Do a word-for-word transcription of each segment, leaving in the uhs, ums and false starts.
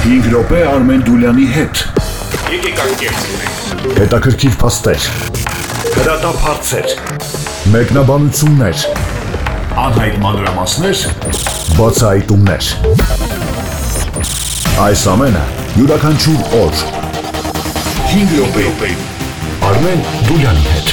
հինգ րոպե Արմեն Դուլյանի հետ։ Եկեք անկեղծենք։ Հետաքրքիր փաստեր, հրատապ հարցեր, մեկնաբանություններ, անհայտ մանրամասներ, բացահայտումներ։ Այս ամենը յուրաքանչյուր օր հինգ րոպե Արմեն Դուլյանի հետ։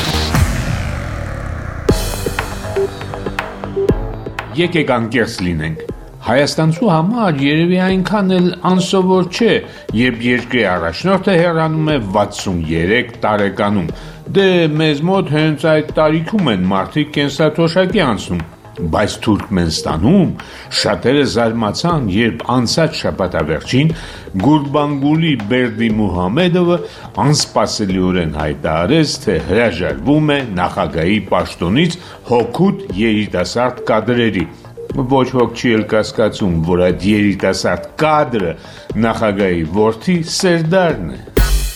Եկեք անկեղծ լինենք։ Հայաստանցու համար երևի այնքան էլ անսովոր չէ, երբ երկրի առաջնորդը հեռանում է վաթսուներեք տարեկանում։ Դե մեզ մոտ հենց այդ տարիքում են մարդիկ կենսաթոշակի անցնում, բայց Թուրքմենստանում շատերը զարմացան, երբ անցած շաբաթավերջին Գուրբանգուլի Բերդիմուհամեդովը անսպասելիորեն հայտարարեց, թե հրաժարվում է նախագահի պաշտոնից հօգուտ երիտասարդ կադրերի։ Ոչ ոք չի էլ կասկածում, որ այդ երիտասարդ կադրը նախագահի որդի Սերդարն է։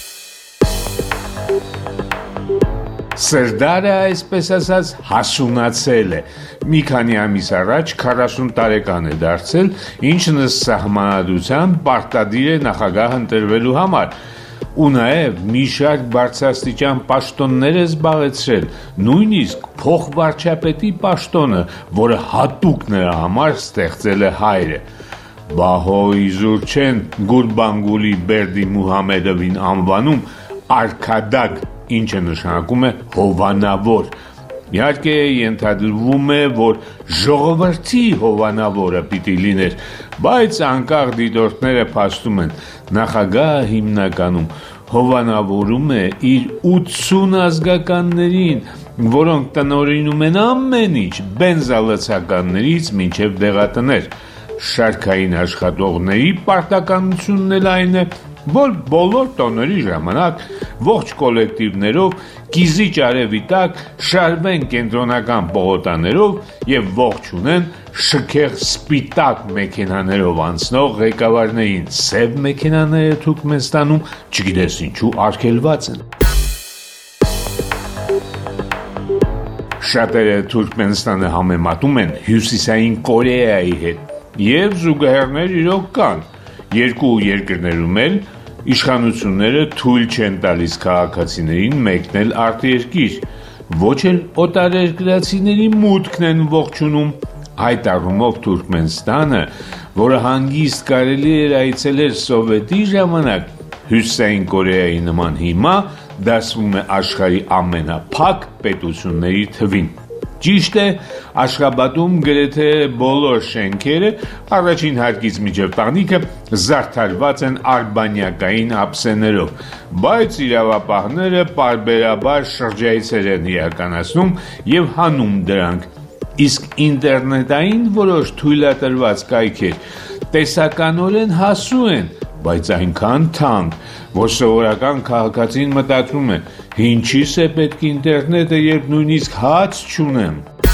Սերդարը, այսպես ասած, հասունացել է։ Մի քանի ամիս առաջ քառասուն տարեկան է դարձել, ինչն ըստ սահմանադրության պարտադիր է նախագահ ընտրվելու համար։ Ու նաև մի շարք բարձրաստիճան պաշտոններ է զբաղեցրել, նույնիսկ փոխվարչապետի պաշտոնը, որը հատուկ նրա համար ստեղծել է հայրը։ Բա հո իզուր չեն Գուրբանգուլի Բերդիմուհամեդովին անվանում արքադակ, ինչը նշանակում է հովանավոր։ Իհարկե ենթադրվում է, որ ժողովրդի հովանավորը պիտի լիներ, բայց անկախ դիտորդները փաստում են, նախագահը հիմնականում հովանավորում է իր ութսուն ազգականներին, որոնք տնօրինում են ամեն ինչ, բենզալցականներից մինչև դեղատներ։ Շարքային աշխատողների պարտականությունն էլ այն է, որ բոլոր տոների ժամանակ ողջ կոլեկտիվներով կիզիչ արևի տակ շարվեն կենտրոնական պողոտաներով եւ ողջունեն շքեղ սպիտակ մեքենաներով անցնող ղեկավարներին։ Սև մեքենաները Թուրքմենստանում չգիտես ինչու արգելված են։ Շատերը Թուրքմենստանը համեմատում են Հյուսիսային Կորեայի հետ, եւ զուգահեռներ իրոք կան։ Երկու երկրներում էլ իշխանությունները թույլ չեն տալիս քաղաքացիներին մեկնել արտերկիր, ոչ էլ օտարերկրացիների մուտքն են ողջունում։ Այդ առումով Թուրքմենստանը, որը հանգիստ կարելի էր այցելել սովետի ժամանակ, Հյուսիսային Կորեայի նման հիմա դասվում է աշխարհի ամենափակ պետությունների թվին։ Ճիշտ է, Աշխաբադում գրեթե բոլոր շենքերը առաջին հարկից մինչև տանիքը զարդարված են արբանյակային ափսեներով, բայց իրավապահները պարբերաբար շրջայցեր են իրականացնում եւ հանում դրանք, իսկ ինտերնետային որոշ թույլատրված կայքեր տեսականորեն հասու են, բայց այնքան թանկ, որ սովորական քաղաքացին մտածում է, ինչի՞ս է պետք ինտերնետը, երբ նույնիսկ հաց չունեմ։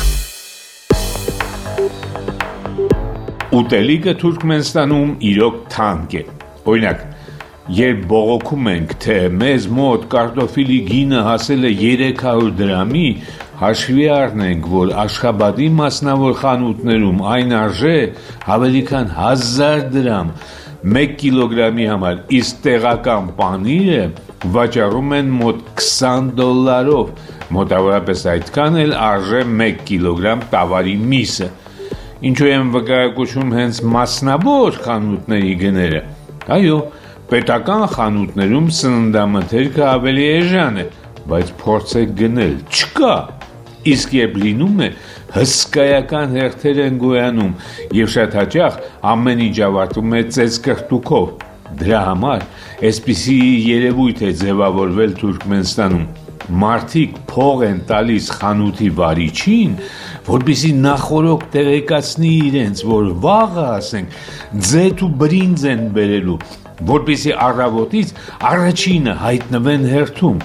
Ուտելիքը Թուրքմենստանում իրոք թանկ է։ Օրինակ, երբ բողոքում ենք, թե մեզ մոտ կարտոֆիլի գինը հասել է երեք հարյուր դրամի, հաշվի առնենք, որ Աշխաբադի մասնավոր խանութներում այն արժե ավելի քան հազար դրամ մեկ կիլոգրամի համար, իսկ տեղական պանիրը վաճառում են մոտ քսան դոլարով, մոտավորապես այդքան էլ արժե մեկ կիլոգրամ տավարի միսը։ Ինչու են վկայակոչում հենց մասնավոր խանութների գները։ Այո, պետական խանութներում սննդամթերքը ավելի էժան է, բայց փորձեք գնել, չկա։ Իսկ երբ լինում է, հսկայական հերթեր են գոյանում եւ շատ հաճախ ամեն ինչ ավարտվում է ծեծկրտուքով։ Դրա համար այսպիսի երևույթ է ձևավորվել Թուրքմենստանում։ Մարդիկ փող են տալիս խանութի վարիչին, որպեսզի նախօրոք տեղեկացնի իրենց, որ վաղը, ասենք, ձեթ ու բրինձ են բերելու, որպեսզի առավոտից առաջինը հայտնվեն հերթում։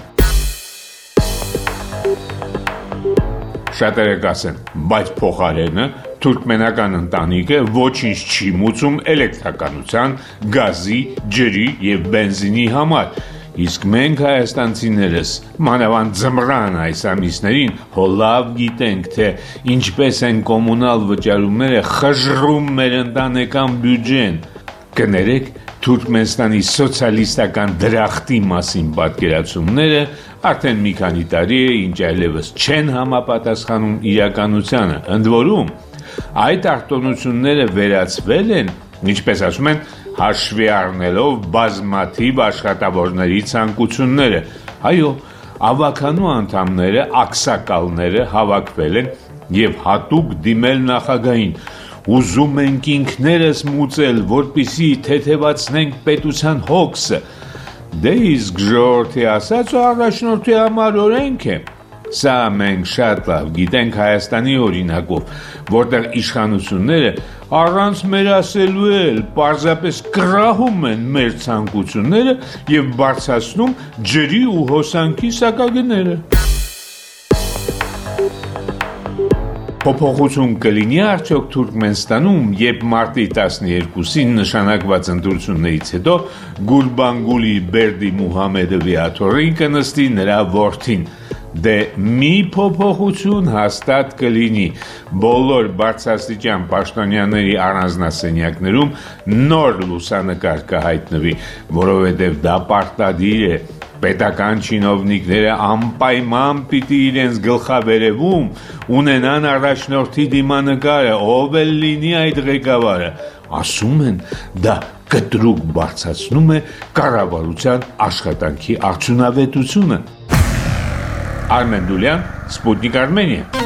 Շատերը կասեն, բայց փոխարենը թուրքմենական ընտանիքը ոչինչ չի մուծում էլեկտրականության, գազի, ջրի եւ բենզինի համար, իսկ մենք հայաստանցիներս, մանավանդ ձմռան այս ամիսներին, հո լավ գիտենք, թե ինչպես են կոմունալ վճարումները խժռում մեր ընտանեկան բյուջեն։ Կներեք, Թուրքմենստանի սոցիալիստական դրախտի մասին պատկերացումները արդեն մի քանի տարի է, ինչ այլևս չեն համապատասխանում իրականությանը։ Ընդ որում, այդ արտոնությունները վերացվել են, ինչպես ասում են, հաշվի առնելով բազմաթիվ աշխատավորների ցանկությունները։ Այո, ավականու անդամները, ակսակալները հավաքվել են եւ հատուկ դիմել նախագահին։ Ուզում ենք ինքներս մուծել, որպեսզի թեթևացնենք պետության հոգսը։ Դե իսկ ժողովրդի ասած ու առաջնորդի համար օրենք է։ Սա մենք շատ լավ գիտենք Հայաստանի օրինակով, որտեղ իշխանությունները առանց մեր ասելու էլ պարզապես կռահում են մեր ցանկությունները եւ բարձրացնում ջրի ու հոսանքի սակագները։ Փոփոխություն կլինի արդյոք Թուրքմենստանում, երբ մարտի տասներկուսին նշանակված ընտրություններից հետո Գուրբանգուլի Բերդի Մուհամեդովի աթոռին կնստի նրա որդին։ Դե մի փոփոխություն հաստատ կլինի, բոլոր բարձրաստիճան պաշտոնյաների առանձնասենյակներում նոր լուսանկար կհայտնվի, որովհետև դա պարտադիր է։ Պետական չինովնիկները անպայման պիտի իրենց գլխավերևում ունենան առաջնորդի դիմանկարը, ով էլ լինի այդ ղեկավարը։ Ասում են, դա կտրուկ բարձրացնում է կառավարության աշխատանքի արդյունավետությունը։ Արմեն Դուլյան, Սպուտնիկ Արմենիա։